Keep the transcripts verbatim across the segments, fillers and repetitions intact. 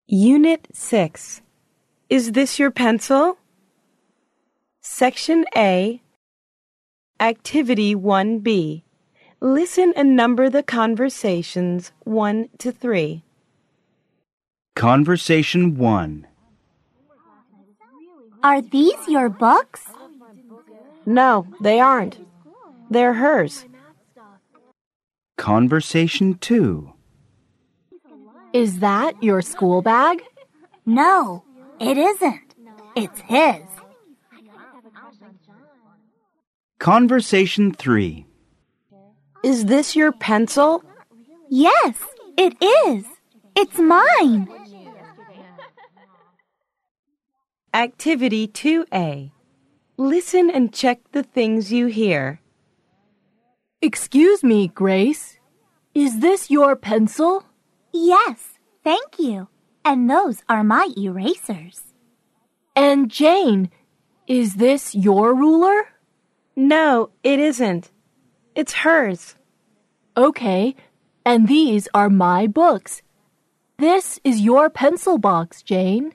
Unit six. Is this your pencil? Section A. Activity one B. Listen and number the conversations one to three. Conversation one. Are these your books? No, they aren't. They're hers. Conversation two. Is that your school bag? No, it isn't. It's his. Conversation three. Is this your pencil? Yes, it is. It's mine. Activity two A. Listen and check the things you hear. Excuse me, Grace. Is this your pencil? Yes, thank you. And those are my erasers. And Jane, is this your ruler? No, it isn't. It's hers. Okay, and these are my books. This is your pencil box, Jane.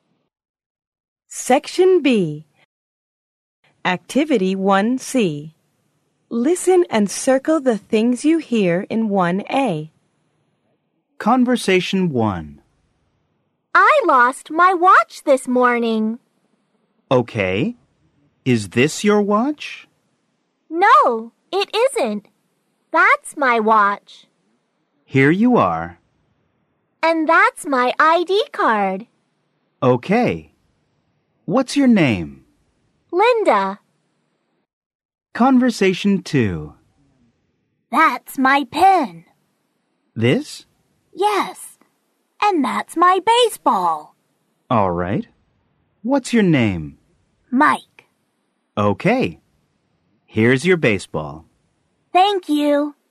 Section B. Activity one C. Listen and circle the things you hear in one A. Conversation one. I lost my watch this morning. Okay. Is this your watch? No, it isn't. That's my watch. Here you are. And that's my I D card. Okay. What's your name? Linda. Conversation two. That's my pen. This? Yes. And that's my baseball. All right. What's your name? Mike. Okay. Here's your baseball. Thank you.